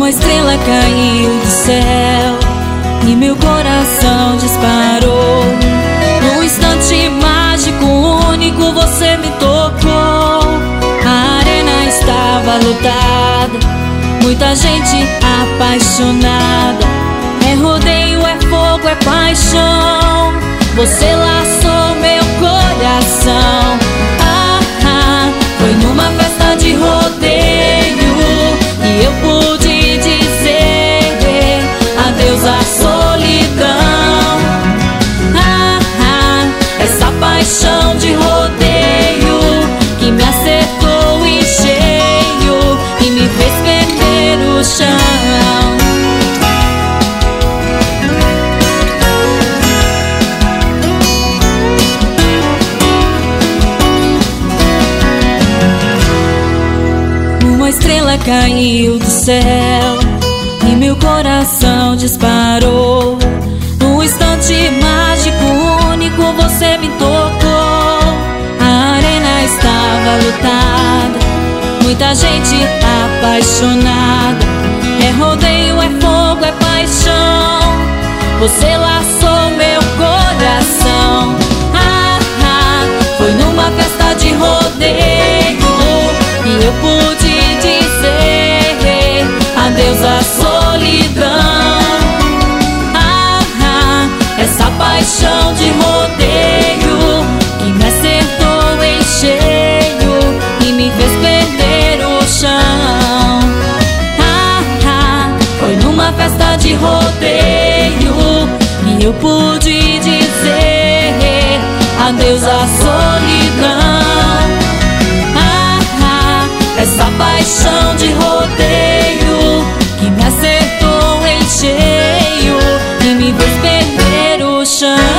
Uma estrela caiu do céu e meu coração disparou. Num instante mágico, único, você me tocou. A arena estava lotada, muita gente apaixonada. É rodeio, é fogo, é paixão. Você laçou meu coração. Foi numa festa de rodeio e eu pude dizer adeus à solidão. Essa paixão de rodeio que me acertou em cheio e me fez perder o chão. Uma estrela caiu do céu e meu coração disparou. Num instante mágico, único, você me tocou. A arena estava lotada, muita gente apaixonada. É rodeio, é fogo, é paixão. Você laçou meu coração. Foi numa festa de rodeio e eu pude dizer adeus à solidão. Essa paixão de rodeio que me acertou em cheio e me fez perder o chão. Foi numa festa de rodeio e eu pude dizer adeus à solidão. Essa paixão de rodeio que me acertou em cheio e me fez perder o chão.